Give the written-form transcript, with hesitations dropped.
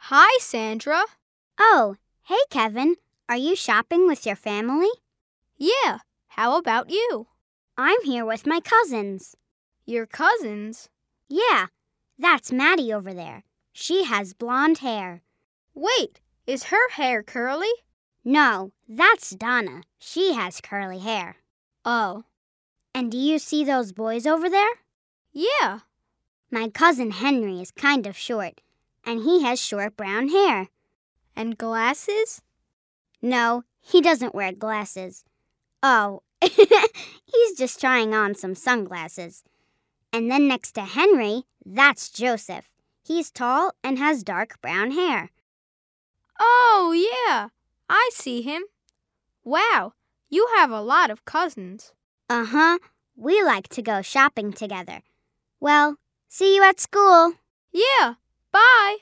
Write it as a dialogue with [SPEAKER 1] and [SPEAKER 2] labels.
[SPEAKER 1] Hi, Sandra.
[SPEAKER 2] Oh, hey, Kevin. Are you shopping with your family?
[SPEAKER 1] Yeah, how about you?
[SPEAKER 2] I'm here with my cousins.
[SPEAKER 1] Your cousins?
[SPEAKER 2] Yeah, that's Maddie over there. She has blonde hair.
[SPEAKER 1] Wait, is her hair curly?
[SPEAKER 2] No, that's Donna. She has curly hair.
[SPEAKER 1] Oh.
[SPEAKER 2] And do you see those boys over there?
[SPEAKER 1] Yeah.
[SPEAKER 2] My cousin Henry is kind of short, and he has short brown hair.
[SPEAKER 1] And glasses?
[SPEAKER 2] No, he doesn't wear glasses. Oh, he's just trying on some sunglasses. And then next to Henry, that's Joseph. He's tall and has dark brown hair.
[SPEAKER 1] Oh, yeah, I see him. Wow, you have a lot of cousins.
[SPEAKER 2] Uh-huh. We like to go shopping together. Well, see you at school.
[SPEAKER 1] Yeah, bye.